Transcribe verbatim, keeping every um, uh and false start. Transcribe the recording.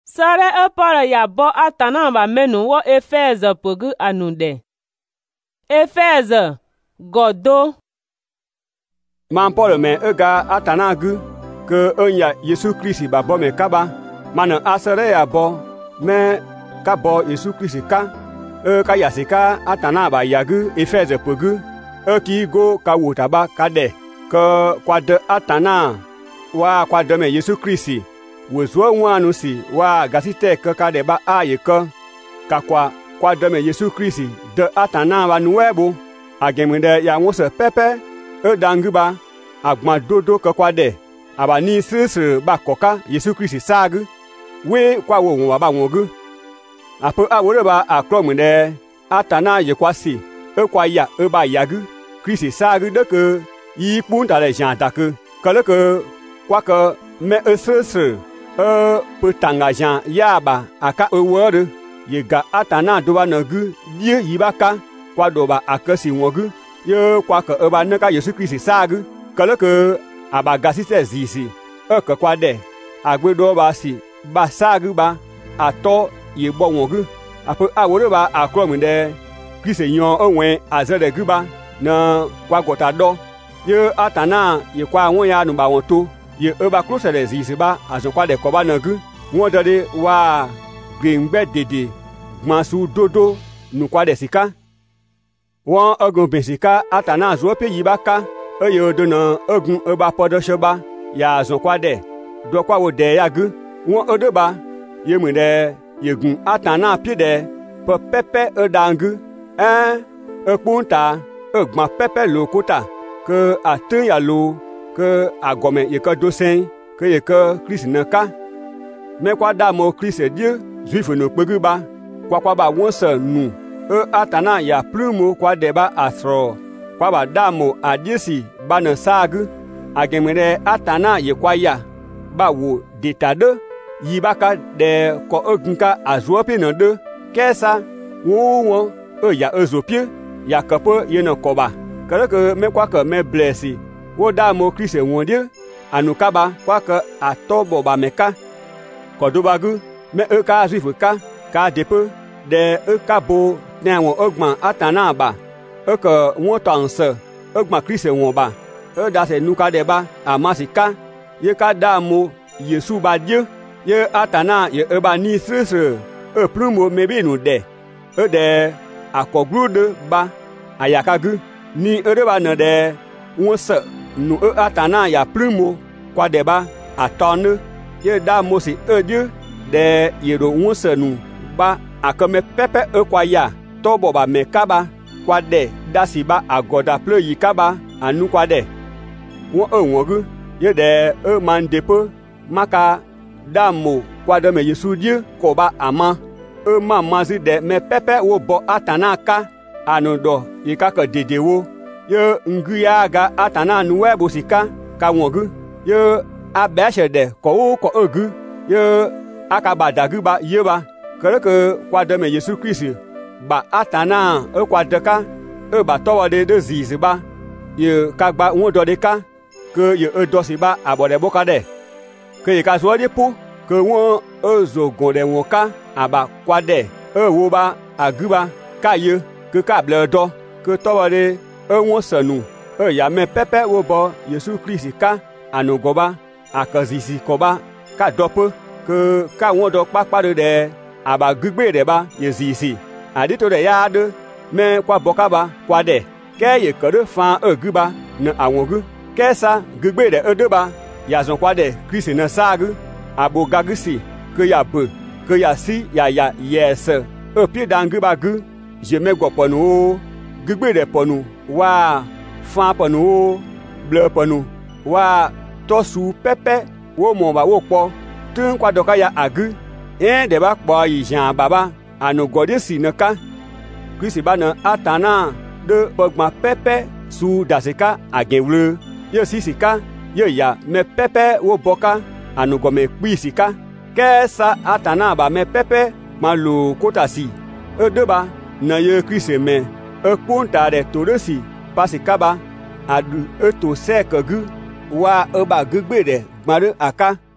Sare e para ya bo atana ba menu wo Efeze pogu anude. Efeze godo. Man Paul me e ga atana gu ke enya Yesu Kristi ba bo me kaba mana asare ya bo me ka bo Yesu Kristi ka e ka yasika atana ba yagu Efeze pogu e ki go ka wutaba ka de ke kwa de atana wa kwa de me Yesu Kristi wozo nwanu si wa gasite ke ka de ba aye ke ka kwa kwa de me Yesu Kristi de atana wa nuebu agemende ya nwose pepe e danguba agma dodo ke kwa de aba ni sisi ba koka Yesu Kristi sagu we kwa wo wa ba wogu apo awore ba akromende atana ye kwa si e kwa ya e ba yagu Kristi sagu de ke yi punta le janta ke kale ke kwa ke me e sisi e putanga jan ya ba aka e wore ye ga atana do ba nagu die yibaka kwa do ba akasi wogu ye kwa ke e ba naka Yesu Kristi sagu kale ke aba gasite zisi e ke kwa de agbedo ba si ba sagu ba ato ye bo wogu apo awore ba akromende Kristi yon onwe azere guba na kwa gota do ye atana ye kwa won ya nu ba won to ye e ba close de zisi ba azon kwa de ko ba nagu won dade wa gbengbe dede gmansu dodo nu kwa de sika won ogun besika atana zo pe yi ba ka e ye do na ogun e ba podo shoba ya azon kwa de do kwa wo de ya gu won odo ba ye mu de ye gun atana pie de pe pepe e dangu eh e punta e gma pepe lo kota ke atun ya lo ke agome ye ke dosen ke ye ke Christ na ka me kwa da mo Christ Dieu juif no pegu ba kwa kwa ba won se nu e atana ya plumo kwa de ba asro kwa ba da mo adisi ba na sagu agemere atana ye kwa ya ba wo detade yibaka de ko ogunka azuopi na de kesa wo wo e ya ezopie ya kapo ye na koba kale ke me kwa ke me blessi wo da mo Christ wonde anukaba kwa ke atobo ba meka kodobagu me e ka juif ka ka depe de e ka bo na won ogman atana ba e ke won tanse ogman Christ won ba e da se nuka de ba amasika ye ka da mo Yesu ba Dieu ye atana ye e ba ni sese e plumo mebe nu de e de akogrude ba ayakagu ni e ba na de won se nu e atana ya plumo kwa de ba atone ye da mo si e Dieu de ye do won se nu ba akome pepe e kwa ya tobo ba mekaba kwa de dasi ba agoda ple yi kaba anu kwa de won e wogu ye de e man depo maka damo kwa de me Yesu Dieu ko ba ama e ma mazi de me pepe wo bo atana ka anu do yi ka ke dede wo ye nguya ga atana nu we bo sika ka wogu ye abeshe de ko wo ko ogu ye akaba dagu ba ye ba kere ke kwa de me Yesu Kristi ba atana e kwa de ka e ba to de de zizi ba ye ka gba won do de ka ke ye e do si ba abode boka de ke ye ka so de pu ke won e zo gon de won ka aba kwa de e wo ba aguba ka ye ke ka ble do ke to de e won sanu e ya me pepe wo bo Yesu Kristi ka anugoba akazisi koba ka dope ke ka won do papa de aba gbigbe de ba ye zisi adito de ya de me kwa boka ba kwa de ke ye kere fa eguba na awongu ke sa gbigbe de edeba ya zon kwa de Kristi na sagu abo gagisi ke ya be ke ya si ya ya yes e pie dangu ba gu je me goponu gbigbe de ponu wa fa ponu ble ponu wa tosu pepe wo mo ba wo po tun kwa doka ya agu en de ba po yi jan baba anu gode si naka Kristi ba na atana de pogma pepe su dasika agenwle ye sisika ye ya me pepe wo boka anu go me kpisika ke sa atana ba me pepe ma lo kotasi e de ba na ye Kristi me e punta de torosi pasika ba adu e to sekagu wa e ba gbegbe de gbare aka